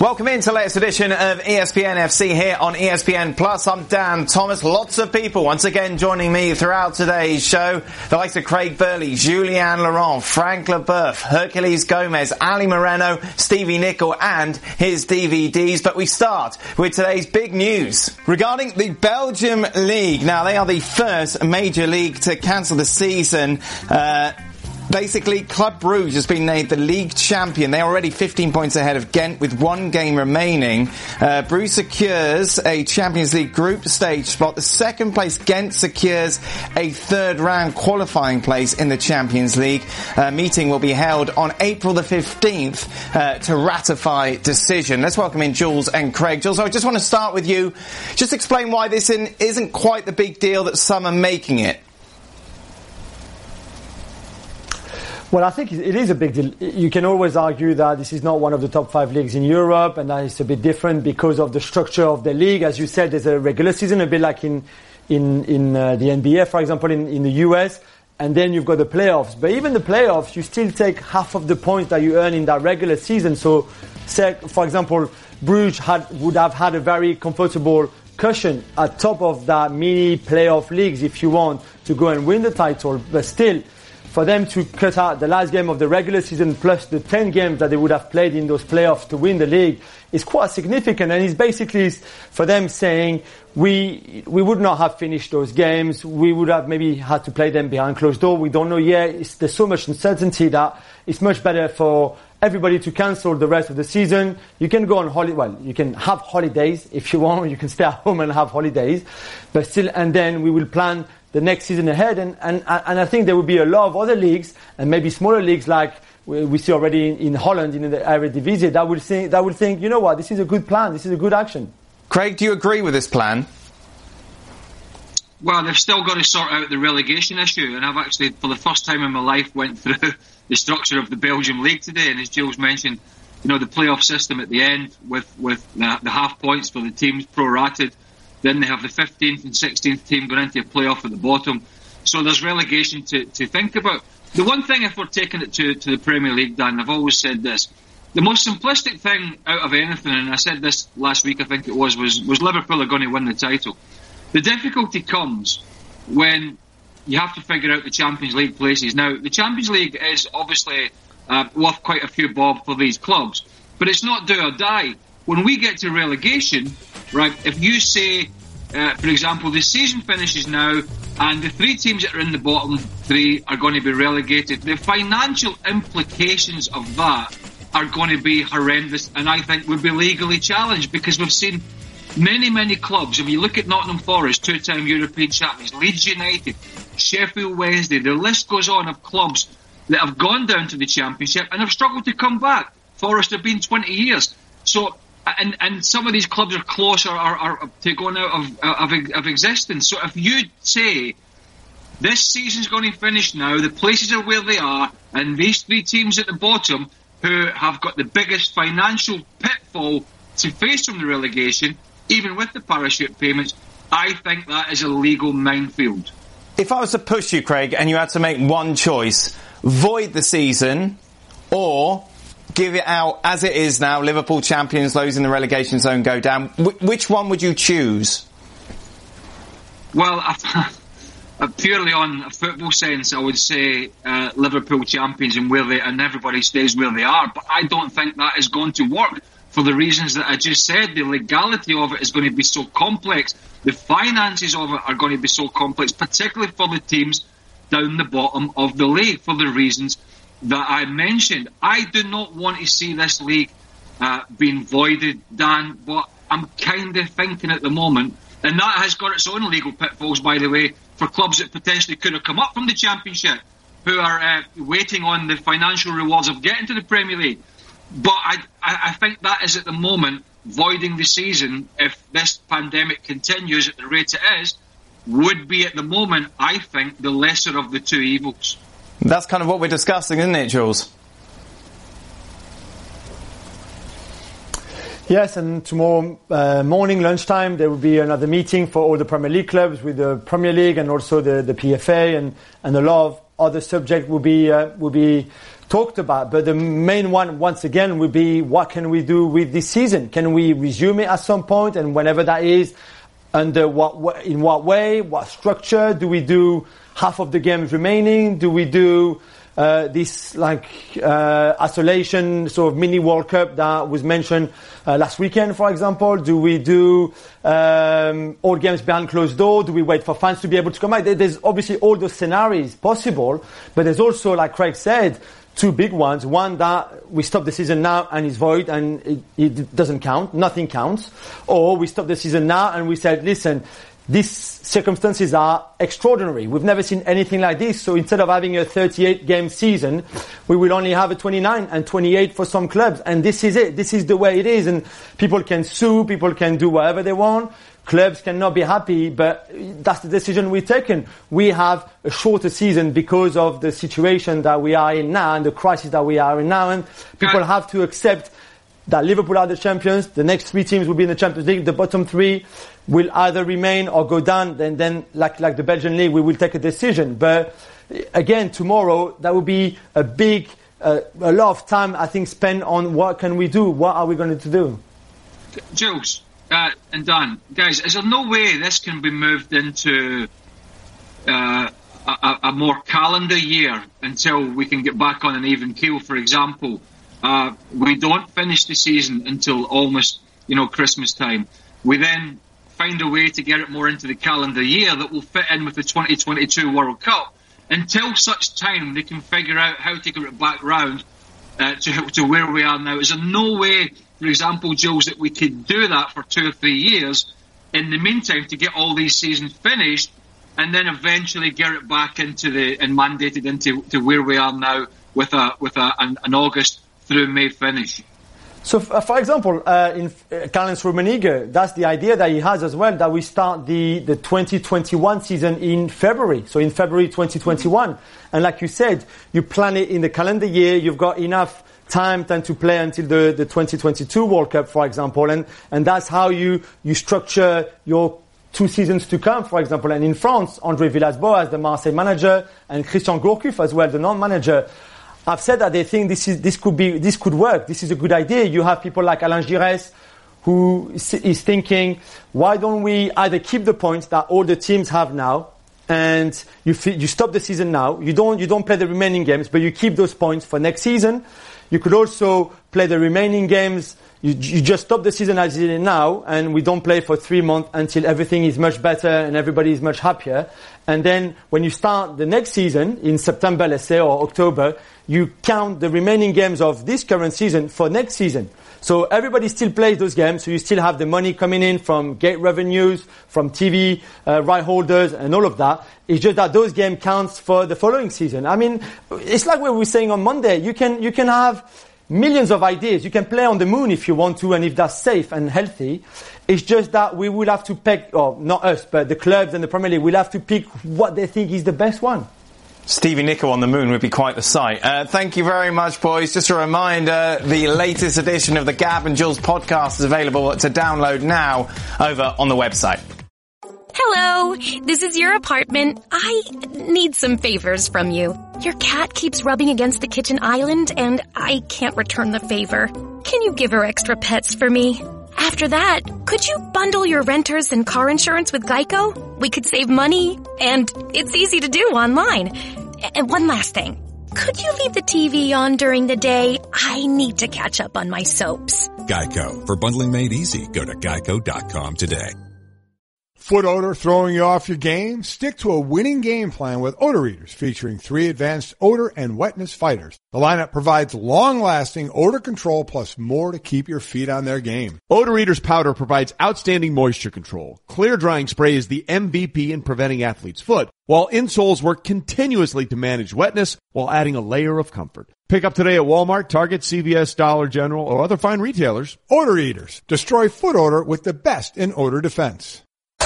Welcome into the latest edition of ESPN FC here on ESPN Plus. I'm Dan Thomas. Lots of people once again joining me throughout today's show. The likes of Craig Burley, Julien Laurent, Frank Leboeuf, Herculez Gomez, Ali Moreno, Stevie Nicol and his DVDs. But we start with today's big news regarding the Belgium League. Now, they are the first major league to cancel the season. Basically, Club Brugge has been named the league champion. They are already 15 points ahead of Ghent with one game remaining. Brugge secures a Champions League group stage spot. The second place, Ghent, secures a third round qualifying place in the Champions League. Meeting will be held on April the 15th to ratify decision. Let's welcome in Jules and Craig. Jules, I just want to start with you. Just explain why this isn't quite the big deal that some are making it. Well, I think it is a big deal. You can always argue that this is not one of the top 5 leagues in Europe and that it's a bit different because of the structure of the league. As you said, there's a regular season, a bit like in the NBA, for example, in the US. And then you've got the playoffs. But even the playoffs, you still take half of the points that you earn in that regular season. So, say, for example, Brugge would have had a very comfortable cushion at top of that mini playoff leagues if you want to go and win the title. But still, for them to cut out the last game of the regular season plus the 10 games that they would have played in those playoffs to win the league is quite significant. And it's basically for them saying we would not have finished those games. We would have maybe had to play them behind closed door. We don't know yet. There's so much uncertainty that it's much better for everybody to cancel the rest of the season. You can go on holiday. Well, you can have holidays if you want. You can stay at home and have holidays. But still, and then we will plan the next season ahead, and I think there will be a lot of other leagues and maybe smaller leagues like we see already in Holland in the Eredivisie that will think, you know what, this is a good plan, this is a good action. Craig, do you agree with this plan? Well, they've still got to sort out the relegation issue, and I've actually, for the first time in my life, went through the structure of the Belgium League today, and as Jules mentioned, you know, the playoff system at the end with the half points for the teams prorated. Then they have the 15th and 16th team going into a playoff at the bottom. So there's relegation to think about. The one thing, if we're taking it to the Premier League, Dan, I've always said this. The most simplistic thing out of anything, and I said this last week, I think it was Liverpool are going to win the title. The difficulty comes when you have to figure out the Champions League places. Now, the Champions League is obviously worth quite a few bob for these clubs, but it's not do or die. When we get to relegation, right, if you say, for example, the season finishes now and the 3 teams that are in the bottom 3 are going to be relegated, the financial implications of that are going to be horrendous and I think would be legally challenged because we've seen many clubs. I mean, you look at Nottingham Forest, 2-time European champions, Leeds United, Sheffield Wednesday, the list goes on of clubs that have gone down to the Championship and have struggled to come back. Forest have been 20 years. So, and some of these clubs are closer are to going out of existence. So if you say this season's going to finish now, the places are where they are, and these 3 teams at the bottom who have got the biggest financial pitfall to face from the relegation, even with the parachute payments, I think that is a legal minefield. If I was to push you, Craig, and you had to make one choice, void the season or give it out as it is now, Liverpool champions, those in the relegation zone go down. Which one would you choose? Well, purely on a football sense, I would say Liverpool champions and everybody stays where they are. But I don't think that is going to work for the reasons that I just said. The legality of it is going to be so complex. The finances of it are going to be so complex, particularly for the teams down the bottom of the league, for the reasons that I mentioned. I do not want to see this league being voided, Dan, but I'm kind of thinking at the moment, and that has got its own legal pitfalls, by the way, for clubs that potentially could have come up from the Championship, who are waiting on the financial rewards of getting to the Premier League. But I think that is at the moment voiding the season, if this pandemic continues at the rate it is, would be at the moment, I think, the lesser of the 2 evils. That's kind of what we're discussing, isn't it, Jules? Yes, and tomorrow morning, lunchtime, there will be another meeting for all the Premier League clubs with the Premier League and also the PFA, and a lot of other subjects will be talked about. But the main one, once again, would be what can we do with this season? Can we resume it at some point? And whenever that is, under in what way, what structure? Do we do half of the games remaining? Do we do this isolation sort of mini World Cup that was mentioned last weekend, for example? Do we do all games behind closed door? Do we wait for fans to be able to come out? There's obviously all those scenarios possible, but there's also, like Craig said, two big ones. One, that we stop the season now and it's void and it doesn't count, nothing counts. Or we stop the season now and we said, listen, these circumstances are extraordinary. We've never seen anything like this. So instead of having a 38-game season, we will only have a 29 and 28 for some clubs. And this is it. This is the way it is. And people can sue. People can do whatever they want. Clubs cannot be happy, but that's the decision we've taken. We have a shorter season because of the situation that we are in now and the crisis that we are in now. And people have to accept that Liverpool are the champions. The next three teams will be in the Champions League. The bottom three will either remain or go down. Then like the Belgian league, we will take a decision. But again, tomorrow, that will be a big, a lot of time, I think, spent on what can we do? What are we going to do? Jules and Dan, guys, is there no way this can be moved into a more calendar year until we can get back on an even keel? For example, we don't finish the season until almost, Christmas time. We then find a way to get it more into the calendar year that will fit in with the 2022 World Cup. Until such time they can figure out how to get it back round to where we are now. Is there no way, for example, Jules, that we could do that for 2 or 3 years in the meantime to get all these seasons finished and then eventually get it back into and mandated into where we are now with an August through May finish? So, for example, in Karl-Heinz Rummenigge, that's the idea that he has as well, that we start the 2021 season in February. So in February 2021. And like you said, you plan it in the calendar year. You've got enough time then to play until the 2022 World Cup, for example. And that's how you structure your 2 seasons to come, for example. And in France, André Villas-Boas, the Marseille manager, and Christian Gourcuff as well, the non-manager, I've said that they think this could work. This is a good idea. You have people like Alain Giresse who is thinking, why don't we either keep the points that all the teams have now, and you stop the season now. You don't play the remaining games, but you keep those points for next season. You could also play the remaining games. You just stop the season as it is now, and we don't play for 3 months until everything is much better and everybody is much happier. And then when you start the next season in September, let's say, or October, you count the remaining games of this current season for next season. So everybody still plays those games, so you still have the money coming in from gate revenues, from TV right holders, and all of that. It's just that those games counts for the following season. I mean, it's like what we were saying on Monday. You can have millions of ideas. You can play on the moon if you want to, and if that's safe and healthy. It's just that we will have to pick, or not us, but the clubs and the Premier League will have to pick what they think is the best one. Stevie Nicol on the moon would be quite the sight. Thank you very much, boys. Just a reminder, the latest edition of the Gab and Jules podcast is available to download now over on the website. Hello, this is your apartment. I need some favors from you. Your cat keeps rubbing against the kitchen island and I can't return the favor. Can you give her extra pets for me? After that, could you bundle your renters and car insurance with Geico? We could save money, and it's easy to do online. And one last thing. Could you leave the TV on during the day? I need to catch up on my soaps. Geico. For bundling made easy, go to geico.com today. Foot odor throwing you off your game? Stick to a winning game plan with Odor Eaters, featuring 3 advanced odor and wetness fighters. The lineup provides long-lasting odor control plus more to keep your feet on their game. Odor Eaters powder provides outstanding moisture control. Clear drying spray is the MVP in preventing athlete's foot, while insoles work continuously to manage wetness while adding a layer of comfort. Pick up today at Walmart, Target, CVS, Dollar General, or other fine retailers. Odor Eaters. Destroy foot odor with the best in odor defense.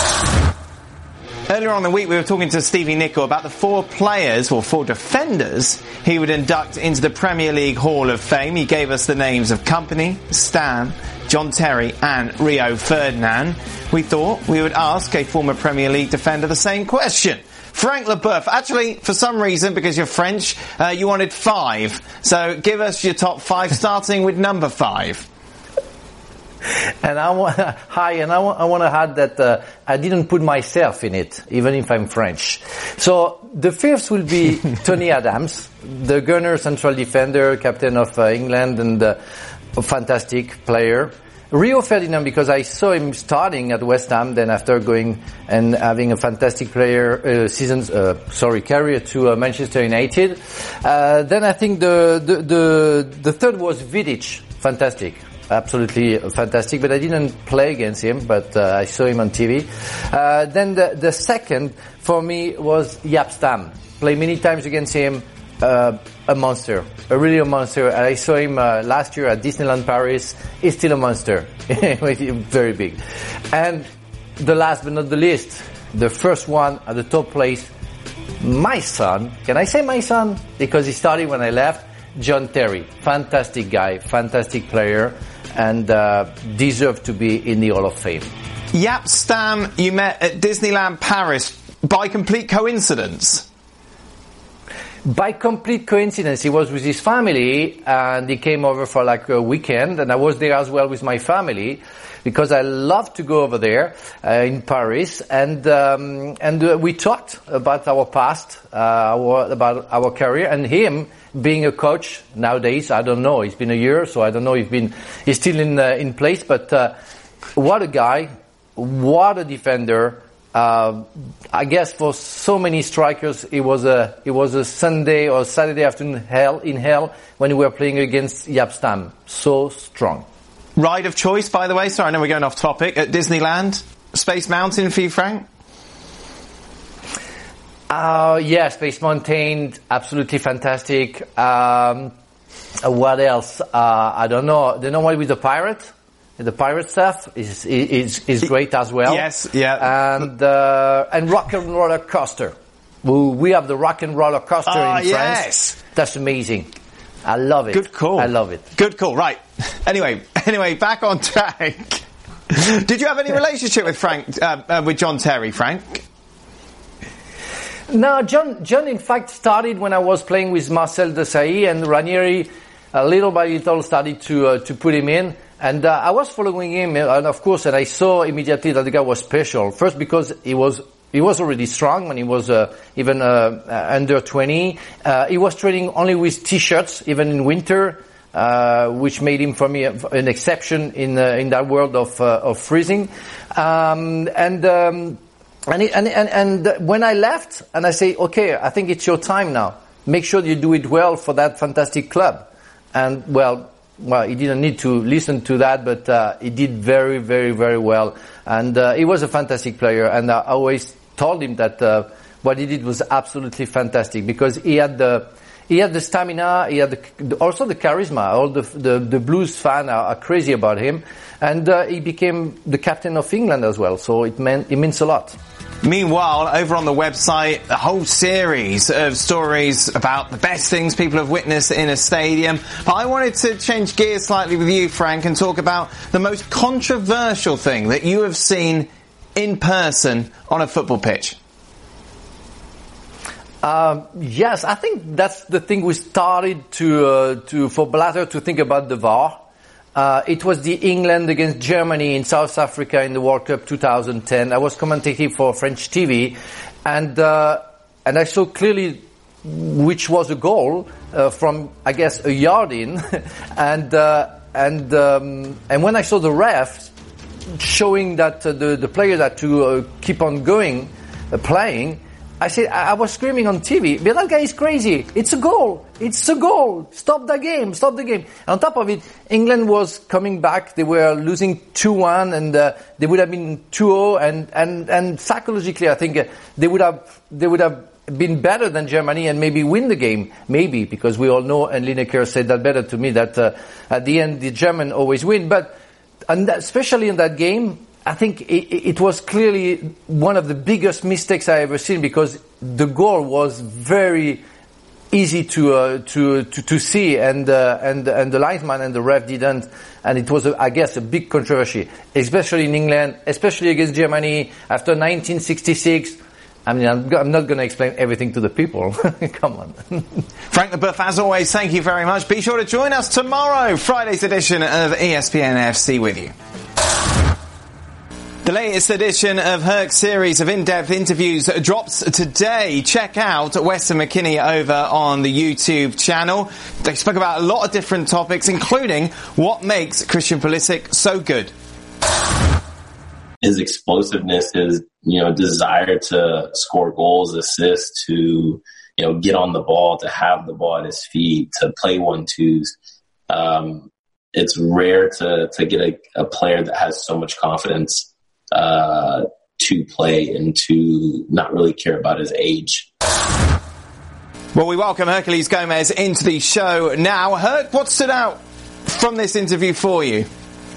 Earlier on in the week, we were talking to Stevie Nicol about the 4 players, or 4 defenders, he would induct into the Premier League Hall of Fame. He gave us the names of Kompany, Stan, John Terry and Rio Ferdinand. We thought we would ask a former Premier League defender the same question. Frank Leboeuf. Actually, for some reason, because you're French, you wanted 5. So give us your top 5, starting with number 5. And I want to add that I didn't put myself in it, even if I'm French. So the 5th will be Tony Adams, the Gunner central defender, captain of England, and a fantastic player. Rio Ferdinand, because I saw him starting at West Ham, then after going and having a fantastic career to Manchester United. Then I think the third was Vidic, fantastic. Absolutely fantastic, but I didn't play against him, but I saw him on TV. Then the second for me was Jaap Stam. Played many times against him, a monster, a monster. I saw him last year at Disneyland Paris. He's still a monster, very big. And the last but not the least, the first one at the top place, my son. Can I say my son? Because he started when I left. John Terry, fantastic guy, fantastic player, and deserved to be in the Hall of Fame. Jaap Stam, you met at Disneyland Paris by complete coincidence. By complete coincidence, he was with his family, and he came over for like a weekend, and I was there as well with my family, because I love to go over there in Paris, and we talked about our past, about our career, and him being a coach nowadays. I don't know. It's been a year, so I don't know if he's still in place. But what a guy! What a defender! I guess for so many strikers, it was a Sunday or Saturday afternoon in hell when we were playing against Jaap Stam. So strong. Ride of choice, by the way. Sorry, I know we're going off topic. At Disneyland, Space Mountain for you, Frank? Yeah, Space Mountain, absolutely fantastic. What else? I don't know. The one with the pirate? The pirate stuff is great as well. Yes, yeah. And Rock and Roller Coaster. We have the Rock and Roller Coaster in France. Yes. That's amazing. I love it. Good call. I love it. Good call. Right. Anyway, back on track. Did you have any relationship with with John Terry, Frank? No, John in fact started when I was playing with Marcel Desailly, and Ranieri, little by little, started to put him in. And I was following him, and of course, and I saw immediately that the guy was special. First, because he was already strong when he was even under 20. He was training only with t-shirts, even in winter, which made him for me an exception in that world of freezing. And when I left, and I say, okay, I think it's your time now. Make sure you do it well for that fantastic club. And well, he didn't need to listen to that, but he did very, very, very well. And he was a fantastic player. And I always told him that what he did was absolutely fantastic, because he had the stamina, he had also the charisma. All the Blues fans are crazy about him, and he became the captain of England as well. So it means a lot. Meanwhile, over on the website, a whole series of stories about the best things people have witnessed in a stadium. But I wanted to change gears slightly with you, Frank, and talk about the most controversial thing that you have seen in person on a football pitch. Yes, I think that's the thing we started for Blatter to think about the VAR. It was the England against Germany in South Africa in the World Cup 2010. I was commentating for French TV, and I saw clearly which was a goal from, I guess, a yard in, and when I saw the ref showing that the players had to keep on going, playing, I was screaming on TV, but that guy is crazy. It's a goal. It's a goal. Stop the game. Stop the game. And on top of it, England was coming back. They were losing 2-1, and they would have been 2-0, and psychologically, I think they would have been better than Germany and maybe win the game. Maybe, because we all know, and Lineker said that better to me, that at the end the German always win. But especially in that game, I think it was clearly one of the biggest mistakes I ever seen, because the goal was very easy to see, and the linesman and the ref didn't, and it was I guess a big controversy, especially in England, especially against Germany after 1966. I mean, I'm not going to explain everything to the people. Come on. Frank Leboeuf, as always, thank you very much. Be sure to join us tomorrow, Friday's edition of ESPN FC with you. The latest edition of Herc's series of in-depth interviews drops today. Check out Weston McKennie over on the YouTube channel. They spoke about a lot of different topics, including what makes Christian Pulisic so good. His explosiveness, his, desire to score goals, assist, to, get on the ball, to have the ball at his feet, to play 1-2s. It's rare to get a player that has so much confidence to play and to not really care about his age. Well, we welcome Herculez Gomez into the show now. Herc, what stood out from this interview for you?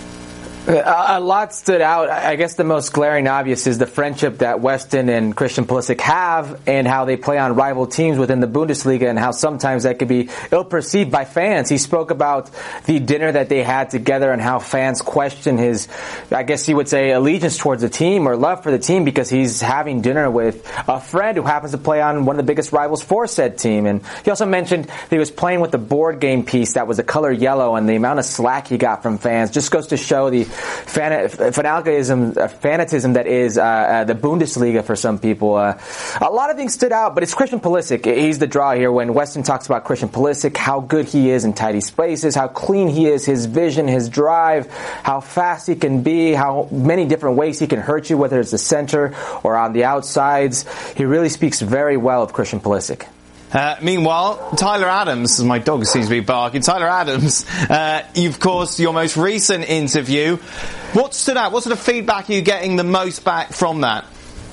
A lot stood out. I guess the most glaring obvious is the friendship that Weston and Christian Pulisic have and how they play on rival teams within the Bundesliga and how sometimes that could be ill-perceived by fans. He spoke about the dinner that they had together and how fans question his, I guess you would say, allegiance towards the team or love for the team because he's having dinner with a friend who happens to play on one of the biggest rivals for said team. And he also mentioned that he was playing with the board game piece that was the color yellow, and the amount of slack he got from fans just goes to show the fanatism that is the Bundesliga for some people. A lot of things stood out, but it's Christian Pulisic. He's the draw here. When Weston talks about Christian Pulisic, how good he is in tidy spaces, how clean he is, his vision, his drive, how fast he can be, how many different ways he can hurt you, whether it's the center or on the outsides. He really speaks very well of Christian Pulisic. Meanwhile, Tyler Adams, my dog seems to be barking. Tyler Adams, of course, your most recent interview. What stood out? What sort of feedback are you getting the most back from that?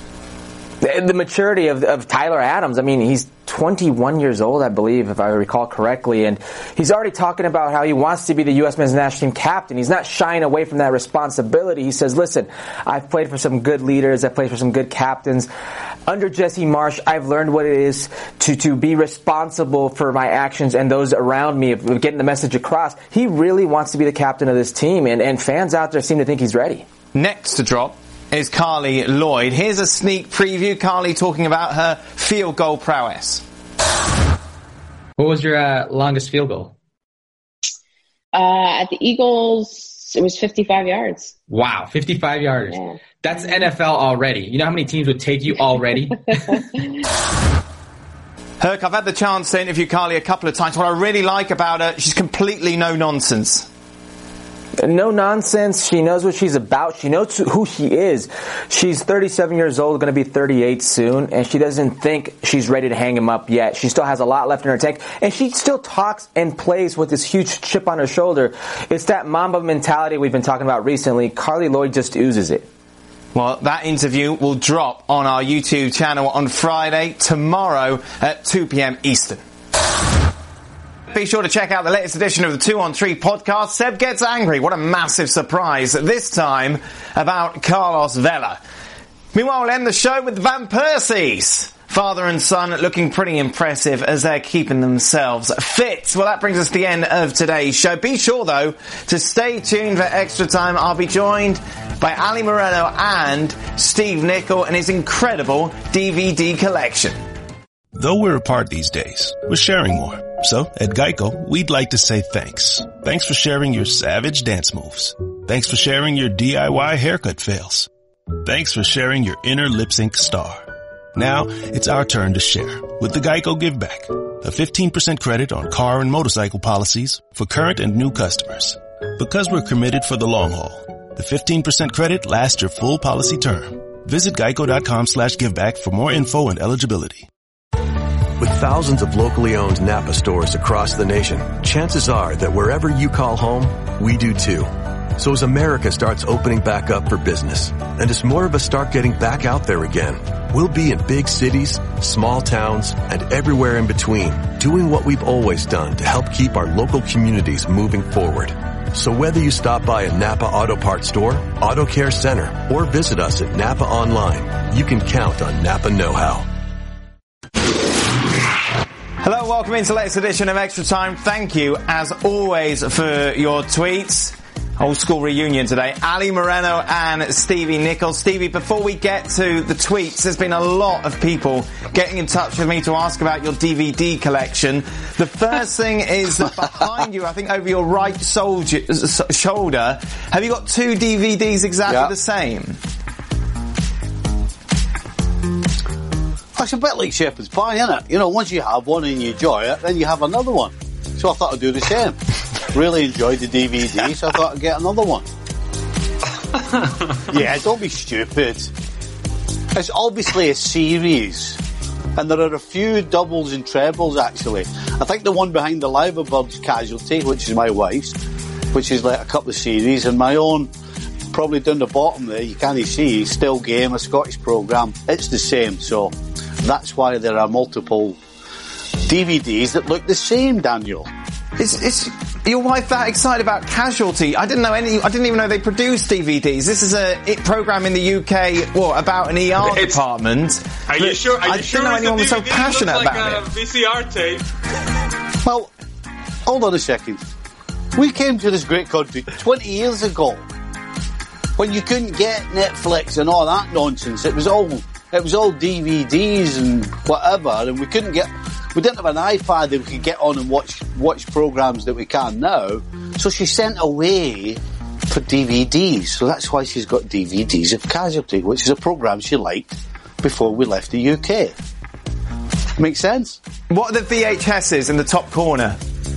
The maturity of Tyler Adams. I mean, he's 21 years old, I believe, if I recall correctly, and he's already talking about how he wants to be the U.S. men's national team captain. He's not shying away from that responsibility. He says, listen, I've played for some good leaders, I've played for some good captains. Under Jesse Marsch, I've learned what it is to be responsible for my actions and those around me, of getting the message across. He really wants to be the captain of this team, and fans out there seem to think he's ready. Next to drop is Carly Lloyd. Here's a sneak preview. Carly talking about her field goal prowess. What was your longest field goal? At the Eagles, it was 55 yards. Wow, 55 yards. Yeah. That's NFL already. You know how many teams would take you already? Herc, I've had the chance to interview Carly a couple of times. What I really like about her, she's completely no nonsense. No nonsense. She knows what she's about. She knows who she is. She's 37 years old, going to be 38 soon, and she doesn't think she's ready to hang him up yet. She still has a lot left in her tank, and she still talks and plays with this huge chip on her shoulder. It's that Mamba mentality we've been talking about recently. Carly Lloyd just oozes it. Well, that interview will drop on our YouTube channel on Friday, tomorrow at 2 p.m. Eastern. Be sure to check out the latest edition of the 2 on 3 podcast. Seb Gets Angry. What a massive surprise. This time about Carlos Vela. Meanwhile, we'll end the show with Van Persie's father and son looking pretty impressive as they're keeping themselves fit. Well, that brings us to the end of today's show. Be sure, though, to stay tuned for Extra Time. I'll be joined by Ali Moreno and Steve Nicol and his incredible DVD collection. Though we're apart these days, we're sharing more. So, at Geico, we'd like to say thanks. Thanks for sharing your savage dance moves. Thanks for sharing your DIY haircut fails. Thanks for sharing your inner lip sync star. Now, it's our turn to share with the Geico Give Back, a 15% credit on car and motorcycle policies for current and new customers. Because we're committed for the long haul, the 15% credit lasts your full policy term. Visit geico.com/giveback for more info and eligibility. With thousands of locally owned Napa stores across the nation, chances are that wherever you call home, we do too. So as America starts opening back up for business, and as more of us start getting back out there again, we'll be in big cities, small towns, and everywhere in between, doing what we've always done to help keep our local communities moving forward. So whether you stop by a Napa Auto Parts store, Auto Care Center, or visit us at Napa Online, you can count on Napa Know-How. Hello, welcome into the latest edition of Extra Time. Thank you, as always, for your tweets. Old school reunion today. Ali Moreno and Stevie Nichols. Stevie, before we get to the tweets, there's been a lot of people getting in touch with me to ask about your DVD collection. The first thing is that behind you, I think over your right shoulder, have you got 2 DVDs exactly the same? It's a bit like shepherd's pie, isn't it? You know, once you have one and you enjoy it, then you have another one. So I thought I'd do the same. Really enjoyed the DVD, so I thought I'd get another one. Yeah, don't be stupid. It's obviously a series, and there are a few doubles and trebles, actually. I think the one behind the Liver Birds Casualty, which is my wife's, which is like a couple of series, and my own, probably down the bottom there, you can't see, Still Game, a Scottish programme. It's the same, so that's why there are multiple DVDs that look the same, Daniel. Is your wife that excited about Casualty? I didn't even know they produced DVDs. This is a program in the UK, about an ER department. Are you sure? I didn't know anyone was so passionate about it. VCR tape. Well, hold on a second. We came to this great country 20 years ago, when you couldn't get Netflix and all that nonsense. It was all DVDs and whatever, and we didn't have an iPad that we could get on and watch programs that we can now. So she sent away for DVDs. So that's why she's got DVDs of Casualty, which is a program she liked before we left the UK. Make sense? What are the VHSs in the top corner?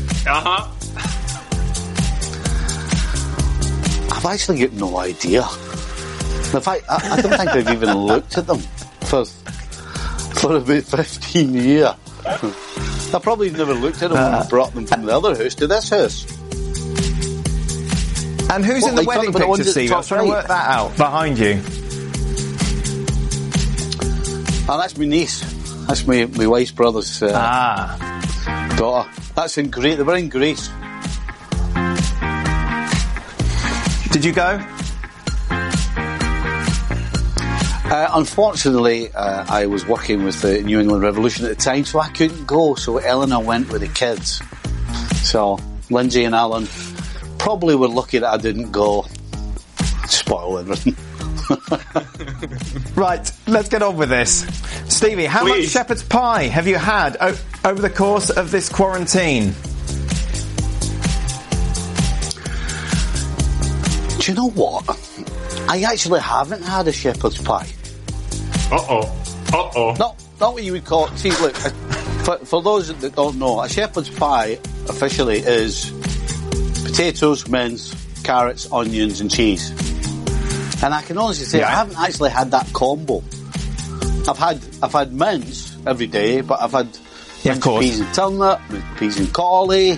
I've actually got no idea. In fact, I don't think I've even looked at them for about 15 years. I probably never looked at them when I brought them from the other house to this house. And who's in the wedding picture, Steve? I was trying to work that out behind you. Oh, that's my niece. That's my wife's brother's daughter. That's in Greece. They were in Greece. Did you go? Unfortunately, I was working with the New England Revolution at the time, so I couldn't go. So Eleanor went with the kids. So Lindsay and Alan probably were lucky that I didn't go. Spoil everything. Right, let's get on with this. Stevie, how much shepherd's pie have you had over the course of this quarantine? Do you know what? I actually haven't had a shepherd's pie. Not what you would call it. See, look, for those that don't know, a shepherd's pie officially is potatoes, mince, carrots, onions and cheese. And I can honestly say I haven't actually had that combo. I've had mince every day, but I've had minced peas and turnip, minced peas and cauli,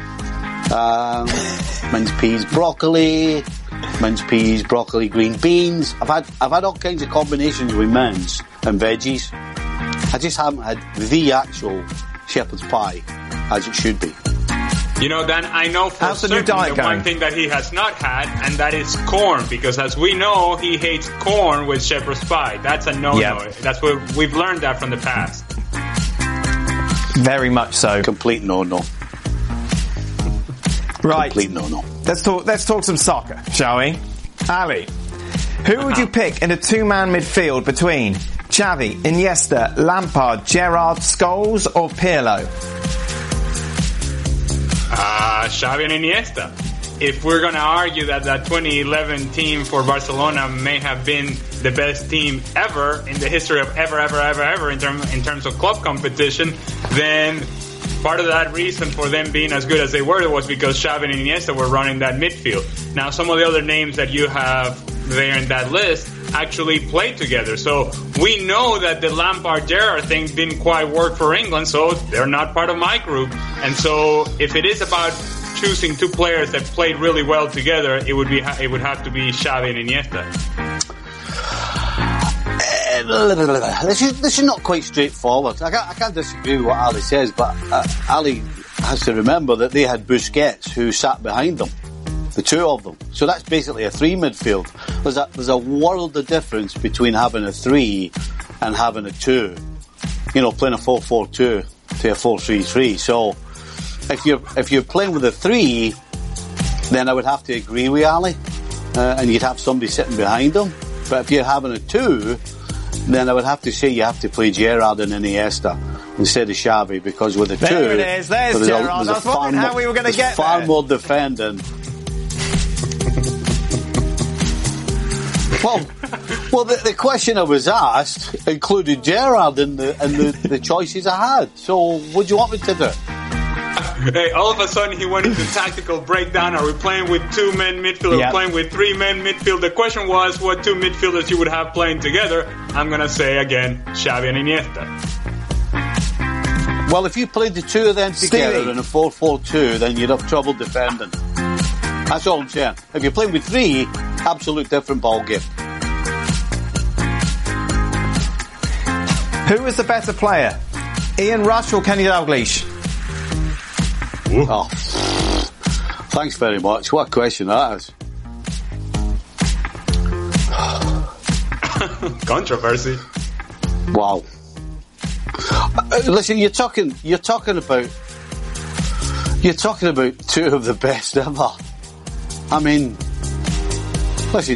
minced peas, broccoli, minced peas, broccoli, green beans. I've had all kinds of combinations with mince and veggies. I just haven't had the actual shepherd's pie as it should be. You know, Dan, I know for certain the one thing that he has not had, and that is corn, because as we know, he hates corn with shepherd's pie. That's a no-no. Yep. That's what we've learned that from the past. Very much so. Complete no-no. Right. Complete no-no. Let's talk some soccer, shall we? Ali, who would you pick in a two-man midfield between Xavi, Iniesta, Lampard, Gerrard, Scholes, or Pirlo? Xavi and Iniesta. If we're going to argue that 2011 team for Barcelona may have been the best team ever in the history of ever in terms of club competition, then part of that reason for them being as good as they were was because Xavi and Iniesta were running that midfield. Now, some of the other names that you have there in that list actually played together. So we know that the Lampard-Gerrard thing didn't quite work for England, so they're not part of my group. And so if it is about choosing two players that played really well together, it would have to be Xavi and Iniesta. This is not quite straightforward. I can't disagree with what Ali says, but Ali has to remember that they had Busquets who sat behind them, the two of them. So that's basically a three midfield. There's a world of difference between having a three and having a two. You know, playing a 4-4-2 to a 4-3-3. So if you're playing with a three, then I would have to agree with Ali, and you'd have somebody sitting behind him. But if you're having a 2, then I would have to say you have to play Gerrard and Iniesta instead of Xavi, because with a 2... There it is, there's Gerrard. I was wondering how we were going to get far there. more defending. Well, the question I was asked included Gerrard in the choices I had. So, what do you want me to do? Hey, all of a sudden he went into tactical breakdown. Are we playing with 2-man midfield? Are we playing with 3-man midfield? The question was what 2 midfielders you would have playing together. I'm going to say again, Xavi and Iniesta. Well, if you played the 2 of them together in a 4-4-2, then you'd have trouble defending. That's all I'm saying. If you're playing with 3, absolute different ball game. Who was the better player? Ian Rush or Kenny Dalglish? Oh, thanks very much. What a question that is. Controversy. Wow. Listen, you're talking about 2 of the best ever. I mean, listen,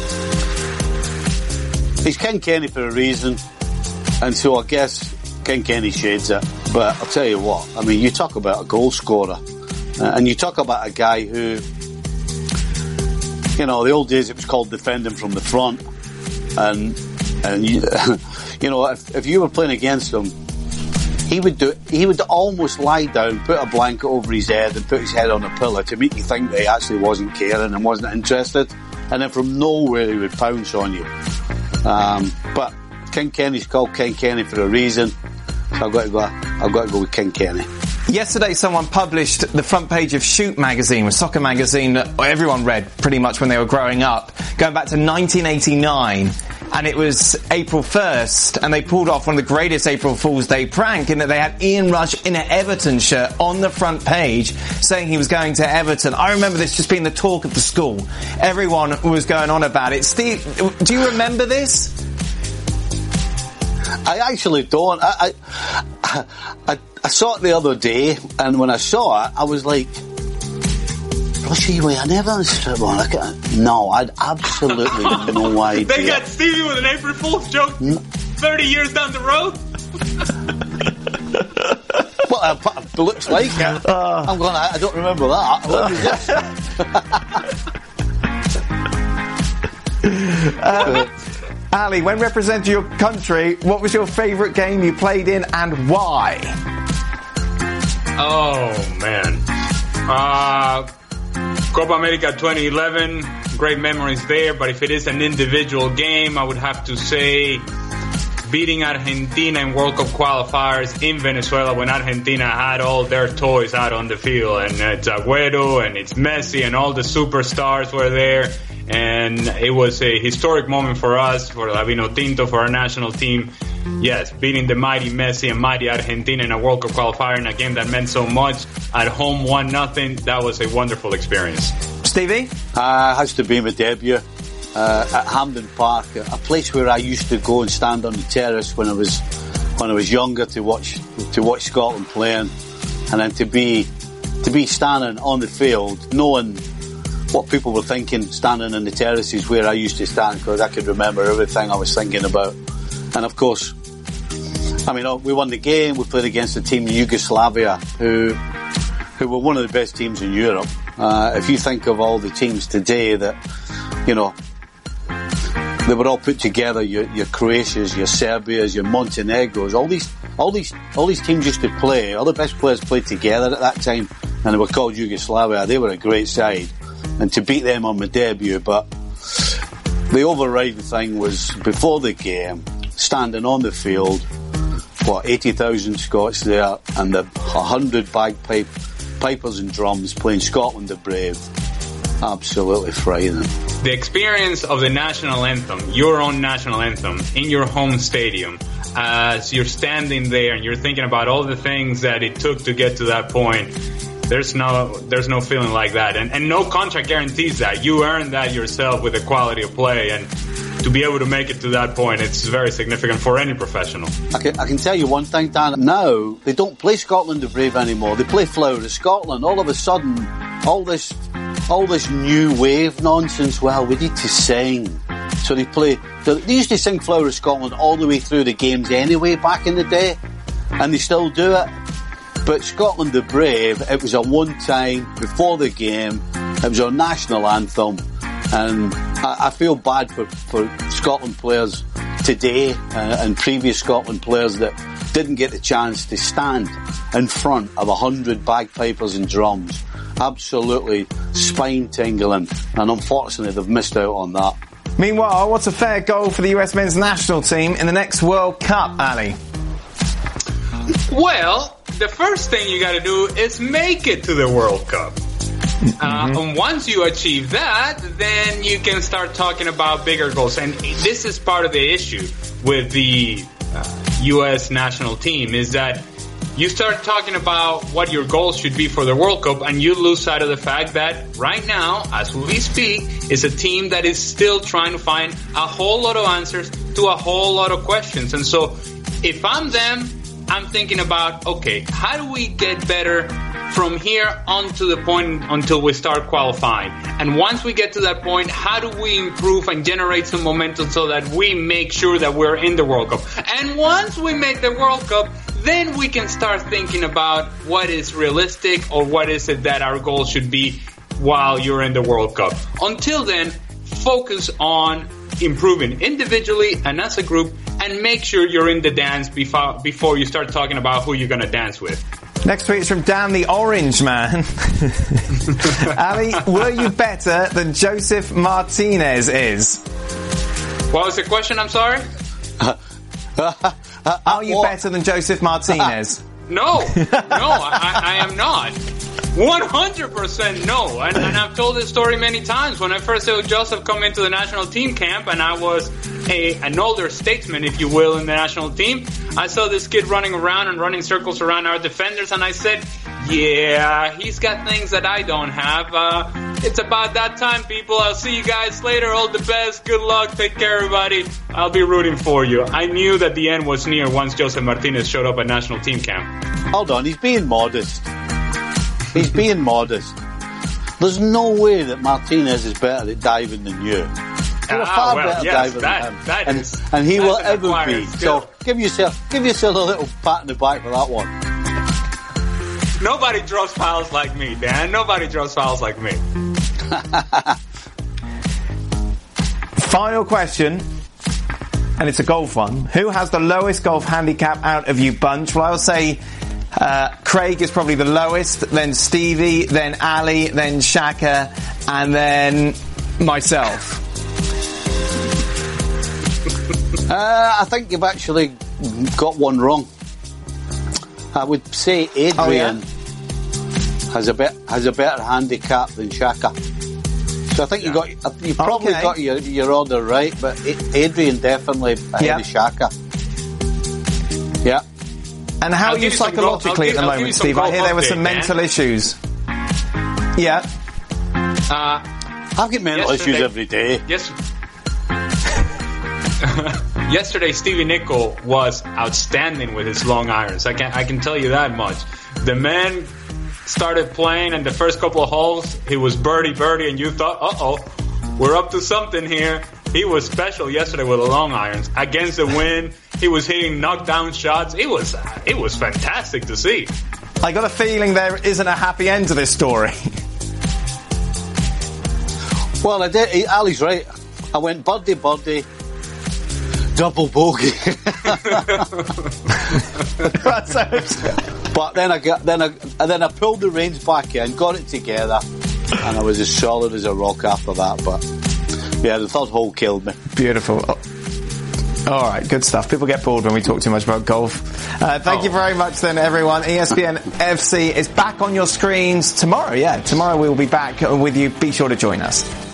he's Ken Kenny for a reason, and so I guess Ken Kenny shades it. But I'll tell you what, I mean, you talk about a goal scorer, and you talk about a guy who, you know, the old days it was called defending from the front, and you, you know, if you were playing against him, he would almost lie down, put a blanket over his head and put his head on a pillow to make you think that he actually wasn't caring and wasn't interested, and then from nowhere he would pounce on you. But Ken Kenny's called Ken Kenny for a reason, so I've got to go with Ken Kenny. Yesterday someone published the front page of Shoot magazine, a soccer magazine that everyone read pretty much when they were growing up, going back to 1989, and it was April 1st, and they pulled off one of the greatest April Fool's Day prank in that they had Ian Rush in an Everton shirt on the front page saying he was going to Everton. I remember this just being the talk of the school. Everyone was going on about it. Steve, do you remember this? I actually don't. I saw it the other day, and when I saw it, I was like, Rushy, I never said one. No, I'd absolutely no idea. They got Stevie with an April Fool's joke 30 years down the road? Well, it looks like it. I don't remember that. What was this? Ali, when representing your country, what was your favourite game you played in and why? Oh, man. Copa America 2011, great memories there, but if it is an individual game, I would have to say beating Argentina in World Cup qualifiers in Venezuela when Argentina had all their toys out on the field, and it's Agüero and it's Messi and all the superstars were there. And it was a historic moment for us, for La Vinotinto, for our national team. Yes, beating the mighty Messi and mighty Argentina in a World Cup qualifier in a game that meant so much. At home, 1-0. That was a wonderful experience. Stevie? Has to be my debut at Hampden Park, a place where I used to go and stand on the terrace when I was younger to watch Scotland playing, and then to be standing on the field, knowing what people were thinking, standing on the terraces where I used to stand, because I could remember everything I was thinking about. And of course, I mean, we won the game. We played against a team in Yugoslavia who were one of the best teams in Europe. If you think of all the teams today that, you know, they were all put together, your Croatias, your Serbias, your Montenegros, all these teams used to play, all the best players played together at that time, and they were called Yugoslavia. They were a great side. And to beat them on my debut, but the overriding thing was before the game, standing on the field, 80,000 Scots there, and the 100 bagpipers and drums playing Scotland the Brave. Absolutely frightening. The experience of the national anthem, your own national anthem, in your home stadium, as you're standing there and you're thinking about all the things that it took to get to that point. There's no feeling like that, and no contract guarantees that. You earn that yourself with the quality of play, and to be able to make it to that point, it's very significant for any professional. I can tell you one thing, Dan. Now they don't play Scotland the Brave anymore. They play Flower of Scotland. All of a sudden, all this new wave nonsense. Well, we need to sing. So they used to sing Flower of Scotland all the way through the games anyway back in the day, and they still do it. But Scotland the Brave, it was a one time before the game. It was our national anthem, and I feel bad for Scotland players today and previous Scotland players that didn't get the chance to stand in front of 100 bagpipers and drums. Absolutely spine-tingling, and unfortunately they've missed out on that. Meanwhile, what's a fair goal for the US men's national team in the next World Cup, Ali? Well, the first thing you got to do is make it to the World Cup. And once you achieve that, then you can start talking about bigger goals. And this is part of the issue with the U.S. national team, is that you start talking about what your goals should be for the World Cup, and you lose sight of the fact that right now, as we speak, is a team that is still trying to find a whole lot of answers to a whole lot of questions. And so if I'm them, I'm thinking about, okay, how do we get better from here on to the point until we start qualifying? And once we get to that point, how do we improve and generate some momentum so that we make sure that we're in the World Cup? And once we make the World Cup, then we can start thinking about what is realistic or what is it that our goal should be while you're in the World Cup. Until then, focus on improving individually and as a group, and make sure you're in the dance before you start talking about who you're going to dance with. Next tweet is from Dan the Orange Man. Ali, were you better than Joseph Martinez is? What was the question? I'm sorry? Are you better than Joseph Martinez? No, I am not. 100% no. And I've told this story many times. When I first saw Joseph come into the national team camp, and I was an older statesman, if you will, in the national team, I saw this kid running around and running circles around our defenders, and I said, yeah, he's got things that I don't have. It's about that time, people. I'll see you guys later. All the best. Good luck. Take care, everybody. I'll be rooting for you. I knew that the end was near once Joseph Martinez showed up at national team camp. Hold on, he's being modest. He's being modest. There's no way that Martinez is better at diving than you. You're far better diver than him. And he will ever be. Skill. So give yourself a little pat on the back for that one. Nobody draws fouls like me, Dan. Nobody draws fouls like me. Final question, and it's a golf one. Who has the lowest golf handicap out of you bunch? Well, I'll say Craig is probably the lowest, then Stevie, then Ali, then Shaka, and then myself. I think you've actually got one wrong. I would say Adrian has a better handicap than Shaka. So I think you probably got your order right, but Adrian definitely ahead of Shaka. Yeah. And how are you psychologically at the moment, Steve? I hear there were some mental issues. Yeah. I've got mental issues every day. Yes. Yesterday, Stevie Nicol was outstanding with his long irons. I can tell you that much. The man started playing, and the first couple of holes, he was birdie, and you thought, we're up to something here. He was special yesterday with the long irons. Against the wind, he was hitting knockdown shots. It was fantastic to see. I got a feeling there isn't a happy end to this story. Well, I did. Ali's right. I went birdie, double bogey. But then I pulled the reins back in, got it together, and I was as solid as a rock after that. But yeah, the third hole killed me. Beautiful. All right, good stuff. People get bored when we talk too much about golf. Thank you very much then, everyone. ESPN FC is back on your screens tomorrow. Yeah, tomorrow we'll be back with you. Be sure to join us.